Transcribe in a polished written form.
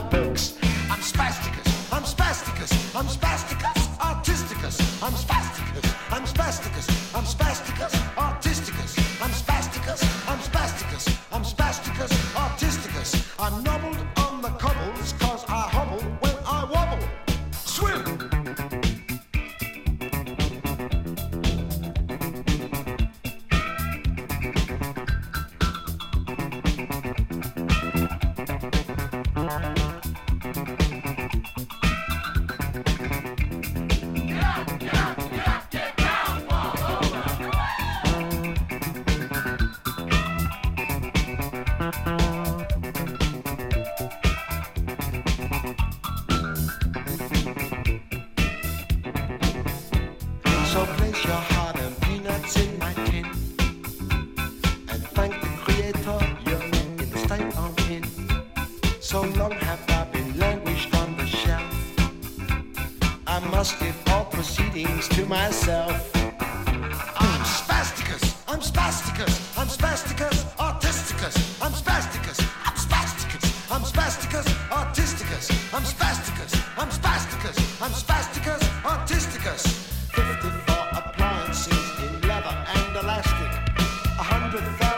books. I'm spasticus, I'm spasticus, I'm spasticus, artisticus. I'm spasticus, I'm spasticus, I'm spasticus, artisticus. I'm spasticus, I'm spasticus, I'm spasticus, artisticus. I'm nobbled on the cobbles, cause I hobble when I wobble. Swim! So place your heart and peanuts in my tin, and thank the Creator you're in the state I'm in. So long have I been languished on the shelf, I must give all proceedings to myself. I'm spasticus, I'm spasticus, I'm spasticus, artisticus. I'm spasticus, I'm spasticus, I'm spasticus, artisticus. I'm spasticus, I'm spasticus, I'm spasticus, artisticus. 54 appliances in leather and elastic, 100,000